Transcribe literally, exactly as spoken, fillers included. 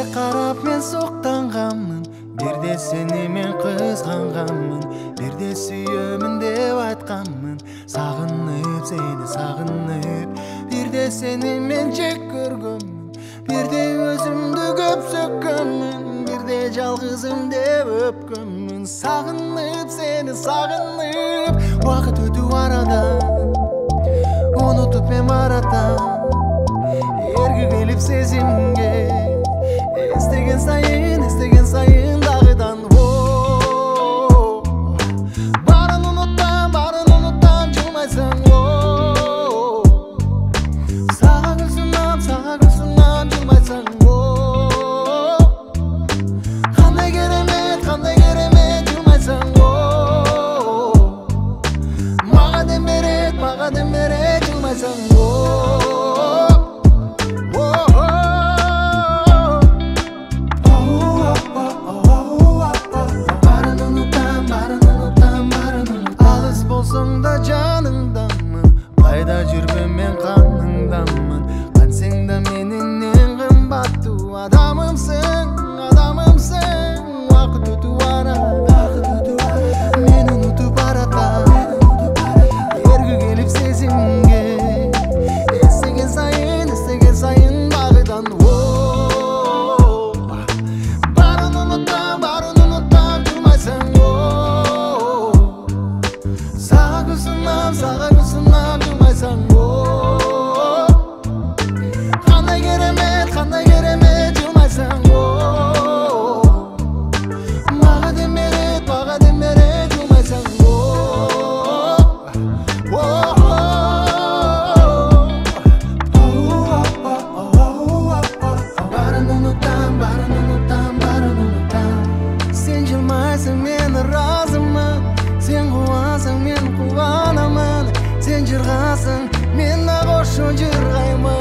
карап мен суктанганмын, бирде сени мен кызганганмын, бирде сүйөмүн деп айтканмын. Сагынып сени сагынып, бирде сени мен жек көргөнмүн, бирде өзүмдү көп сөккөнмүн, бирде жалгызым деп өпкөнмүн. Сагынып сени сагынып, убакыт өтүп арадан унутуп мен баратам. Эрги келип сезимге, эстеген сайын, эстеген сайын дагыдан. Барын унуттам, барын унуттам, жылмайсың. Сага күлсүнам, сага күлсүнам, жылмайсың. Кандай керемет, кандай керемет, жылмайсың. Мага дем берет, мага дем берет, жылмайсың. Болсоңда жаныңдамын, кайда жүрбөм мен каныңдамын. Кан сен да менин эң кымбаттуу адамымсың, адамымсың. Убакыт өтүп барат, мени унутуп баратам. Эрги келип сезимге, эстеген сайын, эстеген сайын багыдан. Барын унуттам, барын унуттам, жылмайсың. Сага күлсүнам, сага күлсүнам, жылмайсың. Кандай керемет, кандай керемет, жылмайсың. Мага дем берет, мага дем берет, жылмайсың. Барын унуттам, барын унуттам, барын унуттам. Сен жылмайсың, мен ыраазымын. Сен кубасың, мен кубанамын. Сен жыргасың, мен да кошо жыргаймын.